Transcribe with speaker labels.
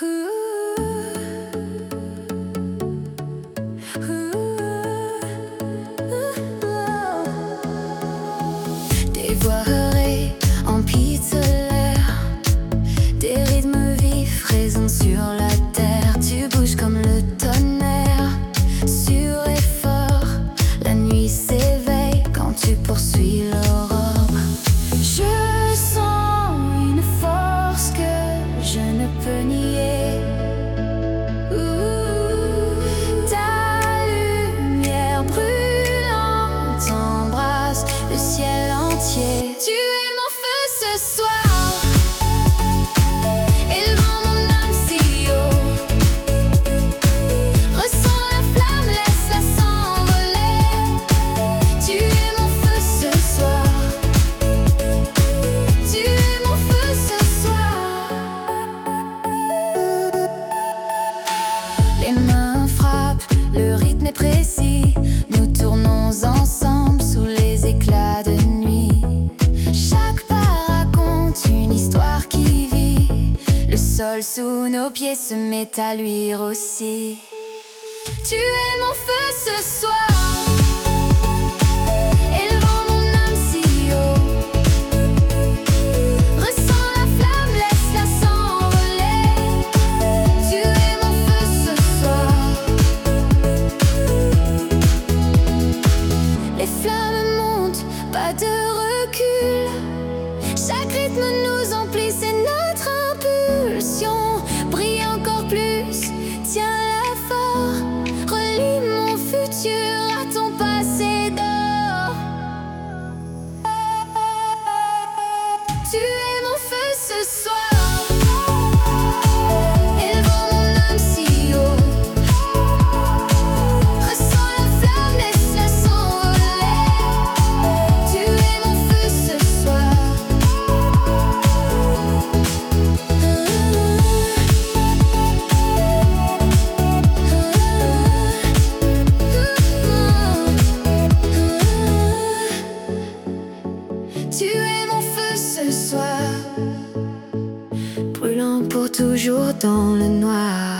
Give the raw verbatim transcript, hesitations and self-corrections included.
Speaker 1: Des voiries en pixelaire, des rythmes vifs résonnent sur la terre. Tu bouges comme le tonnerre, sûr et fort. La nuit s'éveille quand tu poursuis l'aurore. Je sens une force que je ne peux nier. Ouh, ta lumière brûlante embrasse le ciel entier. Tu es mon feu ce soir, élevant mon âme si haut. Ressens la flamme, laisse-la s'envoler. Tu es mon feu ce soir. Tu es mon feu ce soir. Les mains frappent, le rythme est précis. Nous tournons ensemble sous les éclats de nuit. Chaque pas raconte une histoire qui vit. Le sol sous nos pieds se met à luire aussi. Tu es mon feu ce soir, élevant mon âme si haut. Ressens la flamme, laisse-la s'envoler. Tu es mon feu ce soir. Les flammes montent, pas de recul. Chaque rythme nous emplit, c'est notre impulsion. Brille encore plus, tiens-la fort. Relie mon futur à ton passé d'or. Tu es mon feu ce soir, élevant mon âme si haut. Ressens la flamme, laisse-la s'envoler. Tu es mon feu ce soir. Tu es mon feu ce soir, brûlant pour toujours dans le noir.